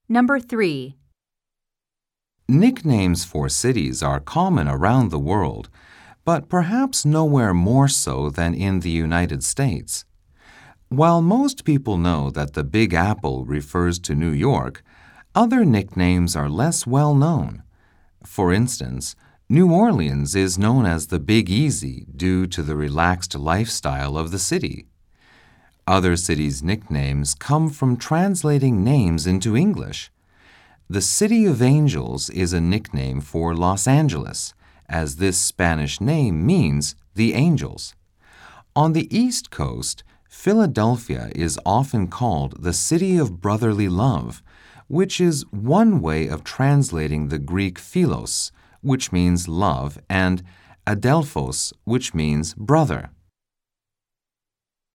Number 3. Nicknames for cities are common around the world, but perhaps nowhere more so than in the United States. While most people know that the Big Apple refers to New York, other nicknames are less well known. For instance, New Orleans is known as the Big Easy due to the relaxed lifestyle of the city. Other cities' nicknames come from translating names into English. The City of Angels is a nickname for Los Angeles, as this Spanish name means the angels. On the East Coast, Philadelphia is often called the City of Brotherly Love, which is one way of translating the Greek philos, which means love, and adelphos, which means brother.